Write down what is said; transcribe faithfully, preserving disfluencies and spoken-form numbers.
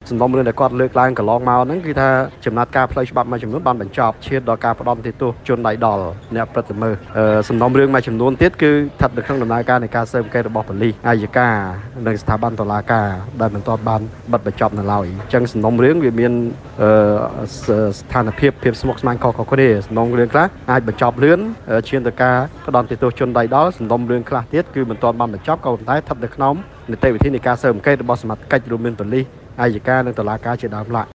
សំណុំរឿងដែលគាត់លើកឡើងកន្លងមកហ្នឹងគឺថាចំណាត់ការផ្លូវច្បាប់មួយចំនួនបានបញ្ចប់ឈានដល់ការផ្ដន់ទោសជនដៃដល់អ្នកប្រព្រឹត្តល្មើសសំណុំរឿងមួយចំនួនទៀតគឺស្ថិតនៅក្នុងដំណើរការនៃការស៊ើបអង្កេតរបស់ប៉ូលីសអាយកានិងស្ថាប័នតុលាការដែលមិនទាន់បានបិទបញ្ចប់នៅឡើយអញ្ចឹងសំណុំរឿងវាមានស្ថានភាពភាពស្មុគស្មាញខុសៗគ្នាសំណុំរឿងខ្លះអាចបញ្ចប់លឿនឈានទៅការផ្ដន់ទោសជនដៃដល់សំណុំរឿងខ្លះទៀតគឺមិនទាន់បានបញ្ចប់ក៏ប៉ុន្តែស្ថិតនៅក្នុងនីតិវិធីនៃការស៊ើបអង្កេតរបស់សមត្ថកិច្ចរួមមានប៉ូលីសអាយកានិងតុលាការជាដើមឡើយ